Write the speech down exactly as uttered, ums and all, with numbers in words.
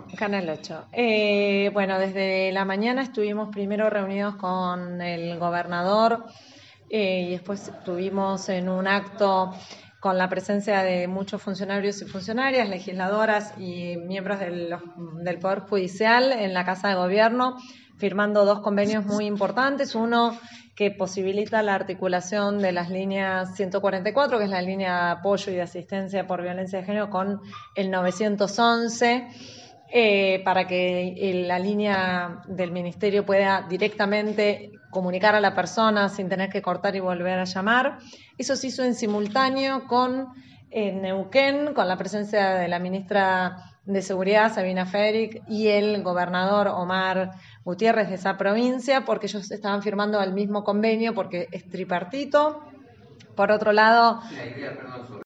Canal ocho. Eh, bueno, desde la mañana estuvimos primero reunidos con el gobernador eh, y después estuvimos en un acto con la presencia de muchos funcionarios y funcionarias, legisladoras y miembros del, del Poder Judicial en la Casa de Gobierno, firmando dos convenios muy importantes. Uno que posibilita la articulación de las líneas ciento cuarenta y cuatro, que es la línea de apoyo y de asistencia por violencia de género, con el novecientos once. Eh, para que eh, la línea del ministerio pueda directamente comunicar a la persona sin tener que cortar y volver a llamar. Eso se hizo en simultáneo con en Neuquén, con la presencia de la ministra de Seguridad, Sabina Federic, y el gobernador Omar Gutiérrez de esa provincia, porque ellos estaban firmando el mismo convenio, porque es tripartito. Por otro lado,